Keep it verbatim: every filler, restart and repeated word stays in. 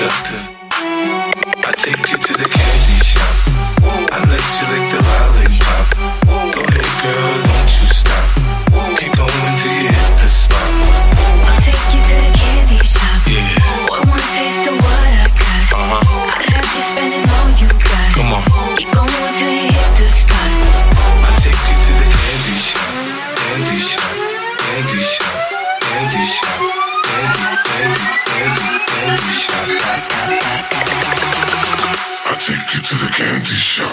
seductive. I take you to the candy shop. I let you lick the lollipop. Go ahead, girl, don't you stop. Keep going till you hit the spot. I'll take you to the candy shop. Yeah. Boy, one taste of what I got. Uh-huh. I have you spending all you got. Come on. Keep going till you hit the spot. I take you to the candy shop. Candy shop. Candy shop. Candy shop. Candy, candy, candy, candy shop. I take you to the candy shop.